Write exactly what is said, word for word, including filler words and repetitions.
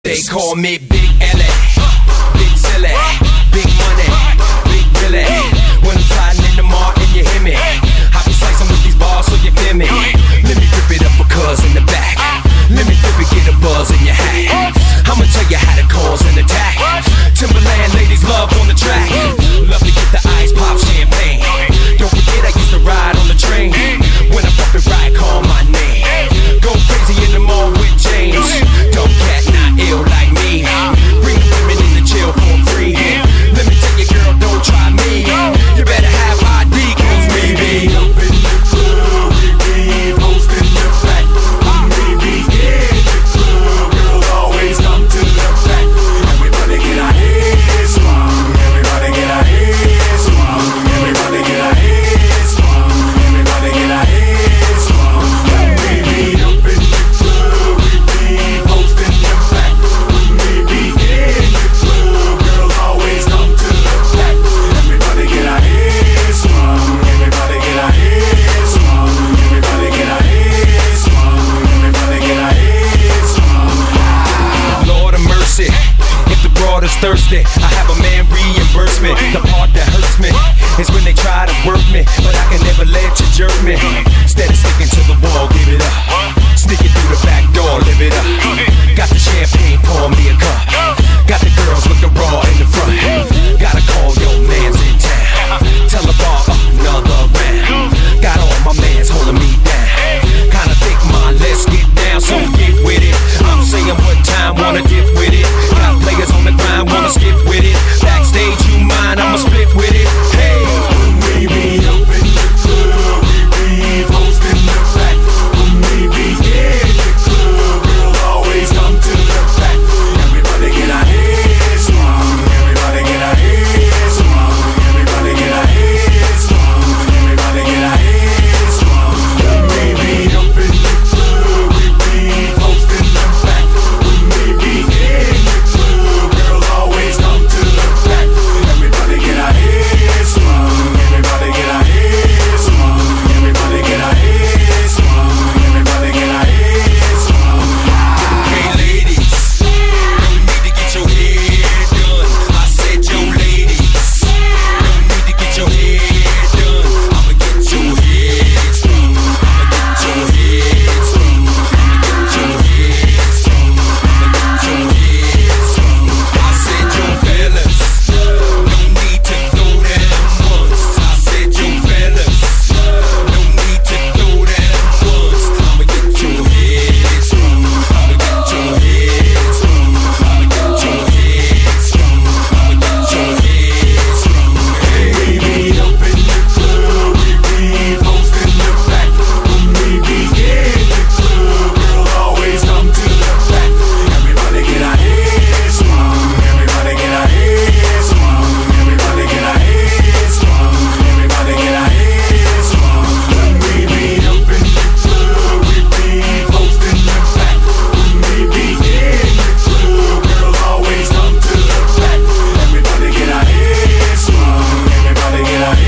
They call me Big L A, Big Silly, Big Money, Big Billy. When I'm sliding in the mall and you hear me, I be slicing with these bars so you feel me. Let me rip it up for cuz in the back. Let me flip it, get a buzz in your hat. I'ma tell you how to cause an attack. Timberland ladies love on the track. Love to get the ice pop champagne. Don't forget I used to ride on the train. When I bump it right, call my name. Go crazy in the mall with James. Dumb cat, not ill like me. Bring the women in the chill for free. Let me tell you, girl, don't try me. You better have I D, cause we be up in the club. We be posting the back. We be in the club. Girls always come to the back. Everybody get our heads swung. Everybody get our heads swung. Everybody get our heads swung. Everybody get our heads swung. We be up in the club. We be posting the back. We be in the club. Girls always come to the back. Everybody get our heads swung. Everybody get our heads swung. Everybody get our heads swung. Everybody get our heads swung. Lord of mercy, if the broad is thirsty, I have a man reimburse me. The part that hurts me is when they try to work me, but I can never let you jerk me. Instead of sticking to the wall, give it up. Sneak it through the back door, live it up. Got the champagne